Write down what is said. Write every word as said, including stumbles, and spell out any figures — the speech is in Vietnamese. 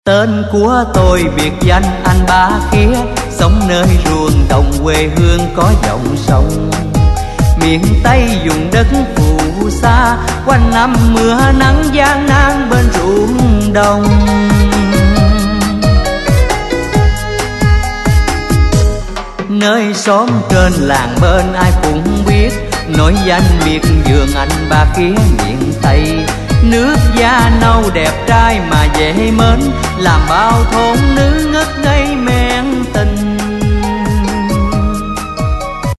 Tên của tôi biệt danh anh Ba Khía, sống nơi ruộng đồng quê hương có dòng sông. Miền Tây vùng đất phù sa, quanh năm mưa nắng gian nan bên ruộng đồng. Nơi xóm trên làng bên ai cũng biết, nổi danh miệt vườn anh Ba Khía miền Tây. Nước da nâu đẹp trai mà dễ mến, làm bao thôn nữ ngất ngây mê